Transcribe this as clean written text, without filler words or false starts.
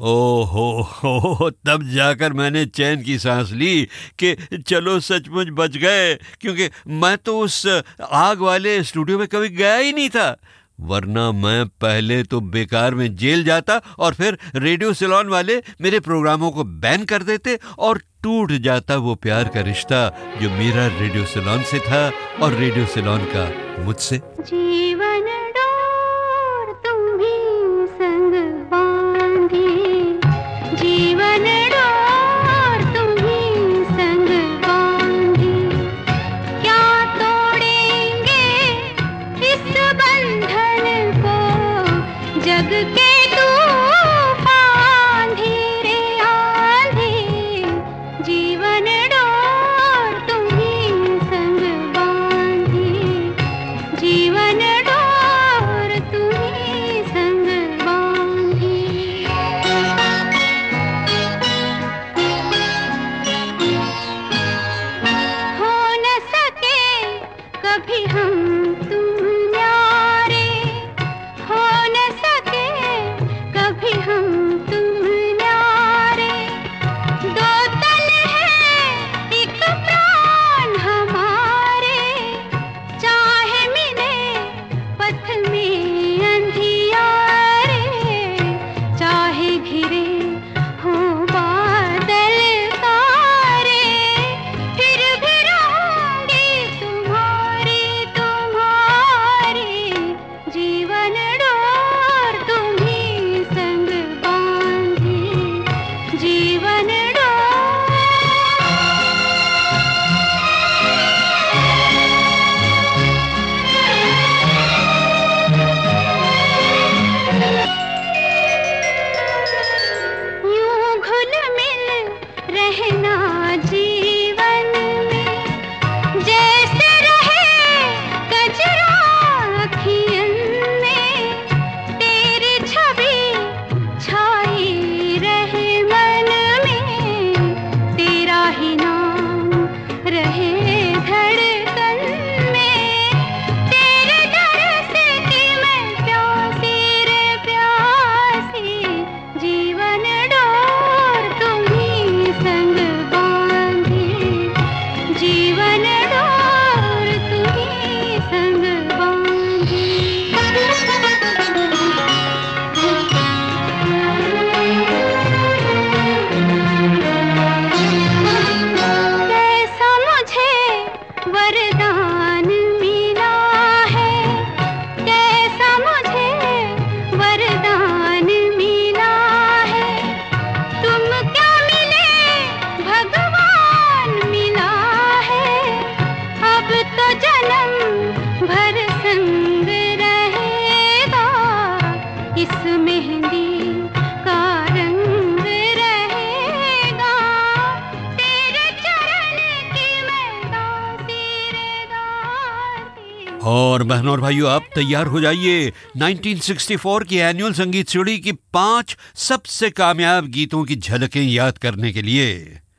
ओहो हो, तब जाकर मैंने चैन की सांस ली कि चलो सचमुच बच गए, क्योंकि मैं तो उस आग वाले स्टूडियो में कभी गया ही नहीं था, वरना मैं पहले तो बेकार में जेल जाता और फिर रेडियो सिलोन वाले मेरे प्रोग्रामों को बैन कर देते और टूट जाता वो प्यार का रिश्ता जो मेरा रेडियो सिलोन से था और रेडियो सिलोन का मुझसे। जीवन डोर तुम्ही संग बांधी, जीवन डोर तुम्ही संग बांधी, क्या तोड़ेंगे इस बंधन को जग के तूफान धीरे आंधी, जीवन डोर तुम्ही संग बांधी, जीवन डोर तुम्ही संग बांधी। हो न सके कभी हम तुम न्यारे, हो न सके कभी हम तुम न्यारे, दो तन है एक प्राण हमारे, चाहे मिले पथ में अंधियारे, चाहे घिरे हो बादल तारे, फिर भी रहूंगी तुम्हारी तुम्हारी, जीवन डोर तुम्ही संग बांधी, जीवन यूं घुल मिल रहना जीवन में, जैसे रहे कजरा अखियन में, तेरी छवि छाई रहे मन में, तेरा ही नाम रहे धड़कन में, तेरे दर से कि मैं प्यासी रे प्यासी, जीवन डोर तुम्ही संग बांधी, जीवन डोर तुम्ही संग बांधी। कैसा मुझे वरदान मिला है, कैसा मुझे वरदान मिला है, तुम क्या मिले भगवान मिला है, अब तो जन्म भर संग रहेगा, इस मेहंदी का रंग रहेगा, तेरे चरण की मैं दासी रे दासी। और बहनों और भाइयों, आप तैयार हो जाइए 1964 की एनुअल संगीत सीढ़ी की 5 सबसे कामयाब गीतों की झलकें याद करने के लिए।